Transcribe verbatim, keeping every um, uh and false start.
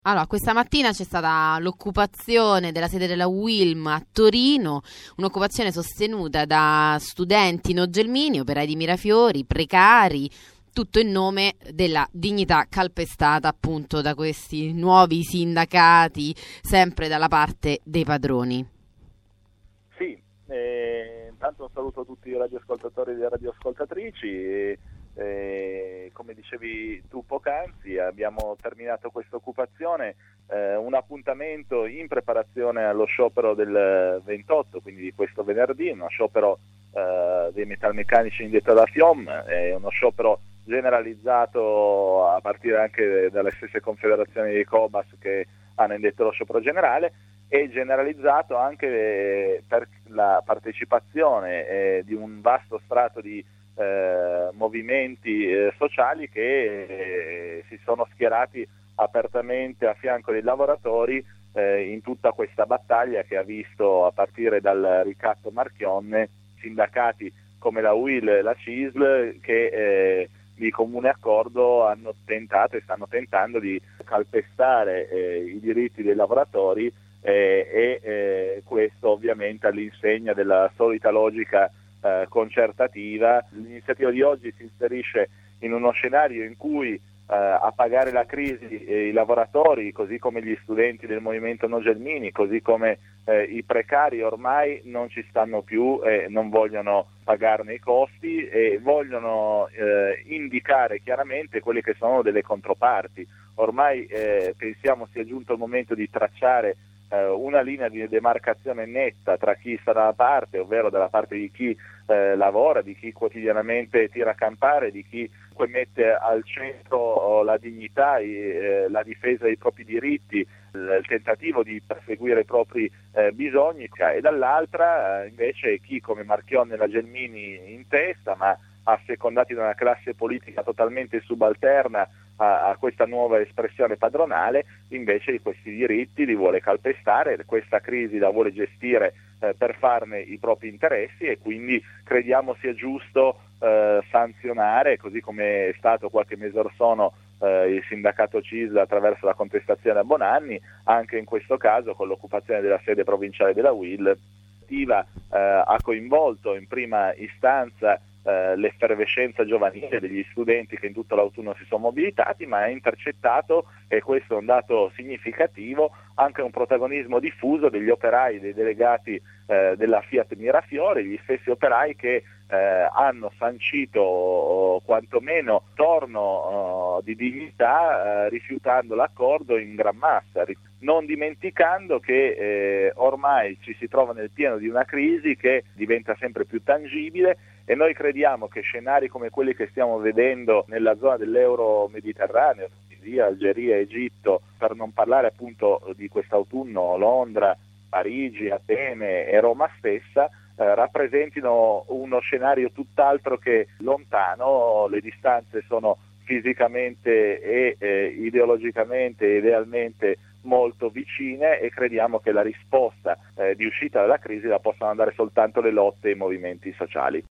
Allora, questa mattina c'è stata l'occupazione della sede della Wilm a Torino, un'occupazione sostenuta da studenti no gelmini, operai di Mirafiori, precari, tutto in nome della dignità calpestata appunto da questi nuovi sindacati, sempre dalla parte dei padroni. Sì, eh, intanto un saluto a tutti i radioascoltatori e le radioascoltatrici. E, eh, come dicevi tu poc'anzi, abbiamo terminato questa occupazione, eh, un appuntamento in preparazione allo sciopero del ventotto, quindi di questo venerdì, uno sciopero eh, dei metalmeccanici indetto alla F I O M, è uno sciopero generalizzato a partire anche dalle stesse confederazioni dei Cobas che hanno indetto lo sciopero generale, e generalizzato anche per la partecipazione eh, di un vasto strato di eh, movimenti eh, sociali che eh, si sono schierati apertamente a fianco dei lavoratori eh, in tutta questa battaglia che ha visto, a partire dal ricatto Marchionne, sindacati come la U I L e la C I S L che eh, di comune accordo hanno tentato e stanno tentando di calpestare eh, i diritti dei lavoratori, eh, e eh, questo ovviamente all'insegna della solita logica eh, concertativa. L'iniziativa di oggi si inserisce in uno scenario in cui eh, a pagare la crisi eh, i lavoratori, così come gli studenti del movimento No Gelmini, così come eh, i precari, ormai non ci stanno più e non vogliono pagarne i costi e vogliono eh, indicare chiaramente quelle che sono delle controparti. Ormai eh, pensiamo sia giunto il momento di tracciare eh, una linea di demarcazione netta tra chi sta da una parte, ovvero dalla parte di chi eh, lavora, di chi quotidianamente tira a campare, di chi mette al centro la dignità, eh, la difesa dei propri diritti, il tentativo di perseguire i propri eh, bisogni, e dall'altra eh, invece chi come Marchionne e la Gelmini in testa, ma assecondati da una classe politica totalmente subalterna a, a questa nuova espressione padronale, invece di questi diritti li vuole calpestare, questa crisi la vuole gestire eh, per farne i propri interessi, e quindi crediamo sia giusto eh, sanzionare, così come è stato qualche mese or sono eh, il sindacato C I S L attraverso la contestazione a Bonanni, anche in questo caso con l'occupazione della sede provinciale della U I L. Eh, ha coinvolto in prima istanza eh, l'effervescenza giovanile degli studenti che in tutto l'autunno si sono mobilitati, ma ha intercettato, e questo è un dato significativo, anche un protagonismo diffuso degli operai, dei delegati eh, della Fiat Mirafiori, gli stessi operai che eh, hanno sancito o, quantomeno torno uh, di dignità uh, rifiutando l'accordo in gran massa, non dimenticando che eh, ormai ci si trova nel pieno di una crisi che diventa sempre più tangibile, e noi crediamo che scenari come quelli che stiamo vedendo nella zona dell'euro-mediterraneo, Tunisia, Algeria, Egitto, per non parlare appunto di quest'autunno Londra, Parigi, Atene e Roma stessa, eh, rappresentino uno scenario tutt'altro che lontano. Le distanze sono fisicamente e eh, ideologicamente e idealmente molto vicine, e crediamo che la risposta eh, di uscita dalla crisi la possano dare soltanto le lotte e i movimenti sociali.